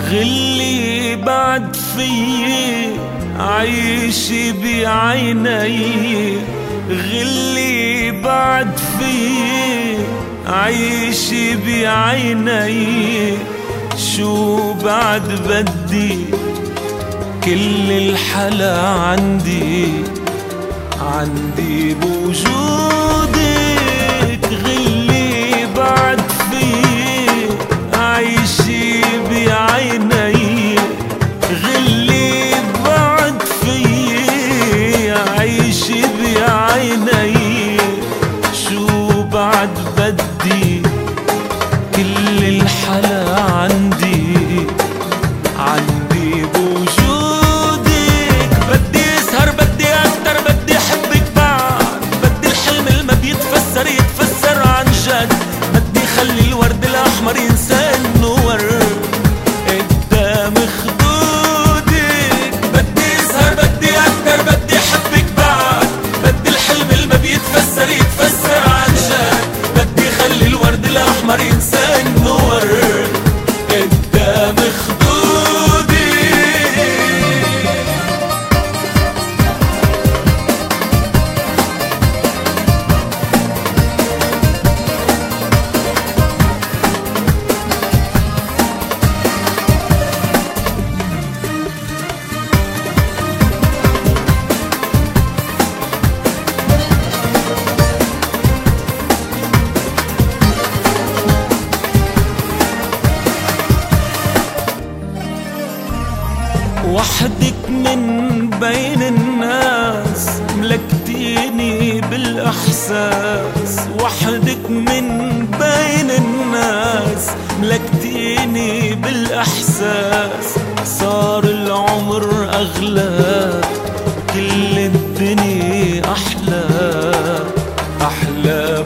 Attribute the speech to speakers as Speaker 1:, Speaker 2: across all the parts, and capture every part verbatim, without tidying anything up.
Speaker 1: غلي بعد في عيش بعيني، غلي بعد في عيش بعيني، شو بعد بدي كل الحلا عندي عندي بوجودك. غلي بعد في عيش بعيني، غلي بعد في عيش بعيني، شو بعد بدي كل الحلا عندي عندي بوجودك. بدي اسهر بدي اكتر بدي احبك بعد، بدي الحلم اللي ما بيتفسر يتفسر عن جد، بدي خلي الورد الاحمر ينسى انه ورد قدام خدودك. بدي اسهر بدي اكتر بدي احبك بعد، بدي الحلم اللي ما بيتفسر يتفسر عن جد، بدي خلي الورد الاحمر ينسى انه ورد قدام خدودك. وحدك من بين الناس ملكتيني بالإحساس، وحدك من بين الناس ملكتيني بالإحساس، صار العمر أغلى كل الدنيا أحلى أحلى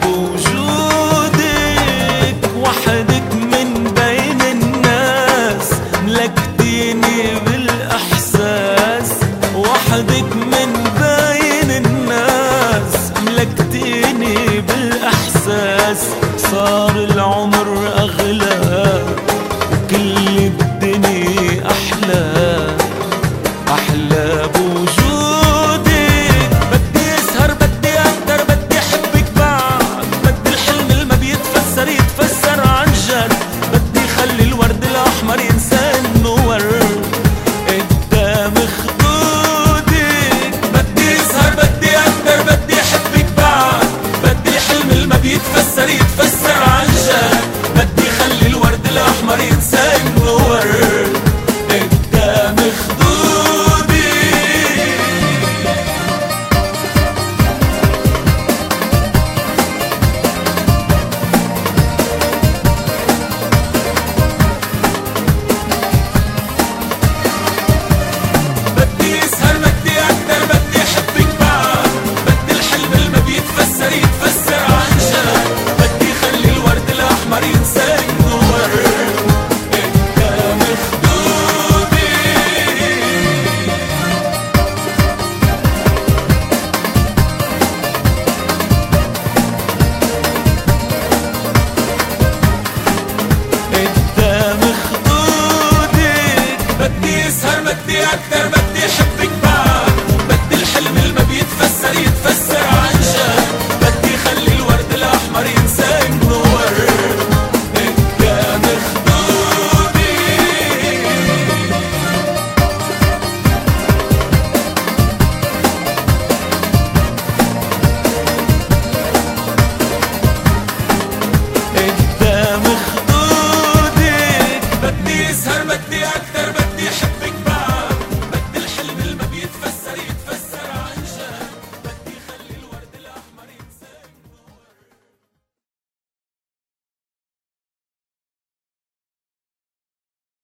Speaker 1: بوجودك. وحدك من بين الناس ملكتيني بالإحساس، وحدك من بين الناس ملكتيني بالإحساس، صار العمر أغلى وكل الدنيا أحلى أحلى بوجودك. بدي أسهر بدي أقدر بدي أحبك بعد، بدي الحلم اللي ما بيتفسر يتفسر عن جد، بدي خلي الورد الأحمر ينسى إنه ورد قدام خدودك. بدي أسهر بدي أقدر بدي أحبك بعد، بدي الحلم اللي ما بيتفسر يتفسر عن جد، بدي خلي الورد الأحمر ينسى إنه ورد قدام خدودك. بدي اسهر بدي اكتر بدي احبك بعد، بدي الحلم اللي ما بيتفسر يتفسر عن جد، بدي خلي الورد الاحمر ينسى انه ورد قدام خدودي. قدام خدودك بدي اسهر بدي اكتر بدي